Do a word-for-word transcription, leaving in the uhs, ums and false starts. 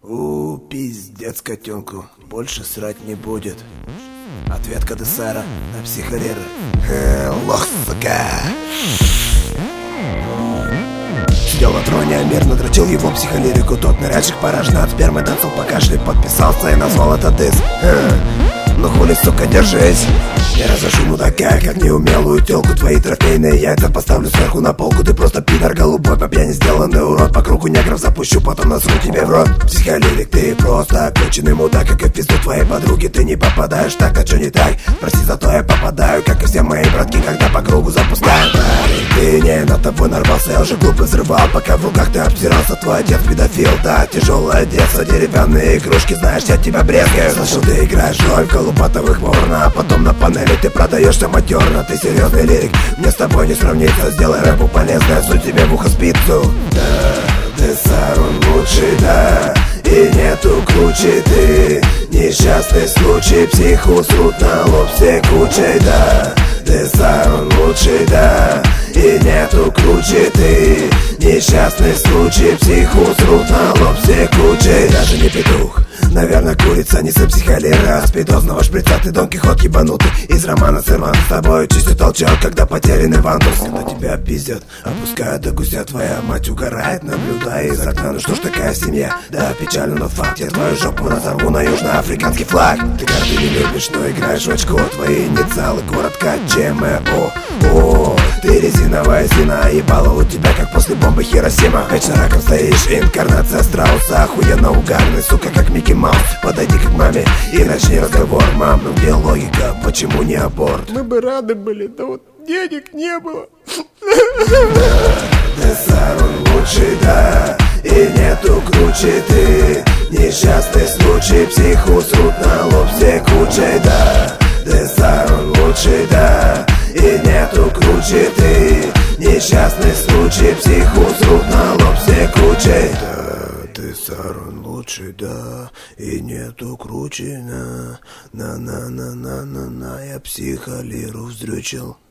У, пиздец котенку, больше срать не будет. Ответка Десара на психолера. Э, лох, сука. Сидел на троне, а мирно дрочил его психолерику. Тот ныряльщик поражен от спермы, танцел по кашле, подписался и назвал это дис. э, Ну хули, сука, держись. Я разошу мудака, как неумелую тёлку. Твои трофейные яйца поставлю сверху на полку. Ты просто пидор голубой, по пьяни сделанный урод. По кругу негров запущу, потом насру тебе в рот. Психолерик, ты просто конченый мудак, как и в пизду твоей подруги. Ты не попадаешь, так, а чё не так? Прости, зато я попадаю, как и все мои братки, когда по кругу запускаю. Парень, ты не на тобой нарвался, я уже глупо взрывал, пока в руках ты обтирался. Твой отец педофил, да, тяжелое детство, деревянные игрушки, знаешь, я тебя брезгаю. Слышал, ты играешь роль в голубатовых порно, а потом на панели ты продаешься матерно. Ты серьезный лирик, мне с тобой не сравнится. Сделай рэпу полезное, суть тебе в ухо спицу. Да, Десар он лучший, да, и нету круче. Ты несчастный случай, психу срут на лоб все кучей. Да, Десар он лучший, да, и нету круче. Ты несчастный случай, психу срут на лоб все кучей. Даже не петух, наверное, курица, не сын психолера. Спидозного шприца, ты Дон Кихот ебанутый. Из романа Серван с тобой чистый толчок, когда потерянный вандус. Когда тебя пиздят, опускают до гуся. Твоя мать угорает, наблюдая из окна. Ну что ж такая семья, да, печально, но факт. Я твою жопу разорву на южноафриканский флаг. Ты карты не любишь, но играешь в очко. Твои инициалы, город КЧМО. О, ты резиновая стена, ебало у тебя, как после бомбы Хиросима. Вечно раком стоишь, инкарнация страуса. Охуенно угарный, сука, как Микки Маус. Подойди к маме и начни разговор. Мам, ну где логика, почему не аборт? Мы бы рады были, да вот денег не было. Десар он лучший, да, и нету круче. Ты несчастный случай, психу срут на лоб все кучей. Да, Десар он лучший, да, и нету круче. Ты несчастный случай, психу срут на лоб все кучей. Да, Десар он лучший, да, и нету круче. На, на, на, на, на, на, на, я психолеру вздрючил.